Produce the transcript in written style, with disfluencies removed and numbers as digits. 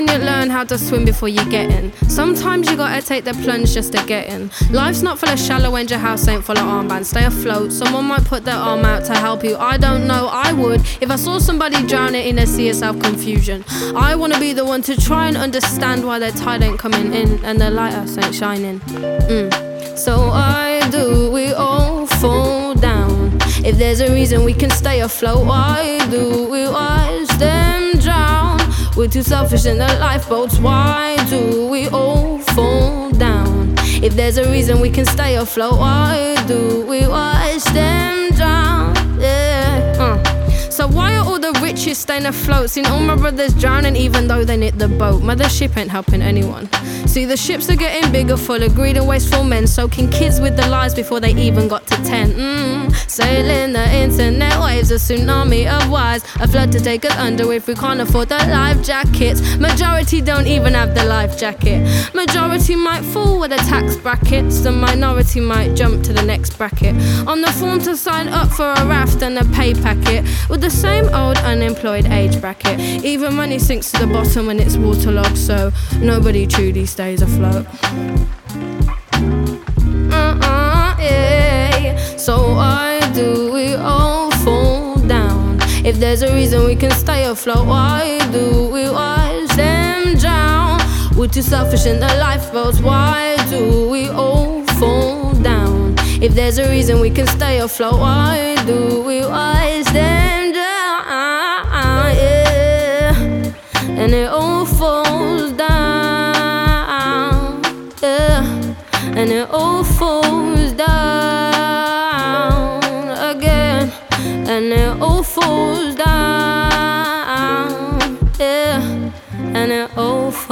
you learn how to swim before you get in. Sometimes you gotta take the plunge just to get in. Life's not full of shallow end, your house ain't full of armbands. Stay afloat, someone might put their arm out to help you. I don't know, I would if I saw somebody drowning in a sea of self-confusion. I wanna be the one to try and understand why their tide ain't coming in and their lighthouse ain't shining. So why do we all fall down? If there's a reason we can stay afloat, why do we watch them drown? We're too selfish in the lifeboats. Why do we all fall down? If there's a reason we can stay afloat, why do we watch them drown? Yeah. So why are all the richest staying afloat? Seen all my brothers drowning even though they knit the boat. Mothership ain't helping anyone. See, the ships are getting bigger, full of greed and wasteful men, soaking kids with the lies before they even got to 10. Sailing the internet waves, a tsunami of wires, a flood to take us under if we can't afford the life jackets. Majority don't even have the life jacket. Majority might fall with the tax brackets. The minority might jump to the next bracket. On the form to sign up for a raft and a pay packet, with the same old unemployed age bracket. Even money sinks to the bottom when it's waterlogged, so nobody truly stays afloat. Yeah. So why do we all fall down? If there's a reason we can stay afloat, why do we watch them drown? We're too selfish in the lifeboats. Why do we all fall down? If there's a reason we can stay afloat, why do we watch them drown? Yeah. And it all falls down. Yeah. And it all falls down again. And it all falls down. Yeah. And it all falls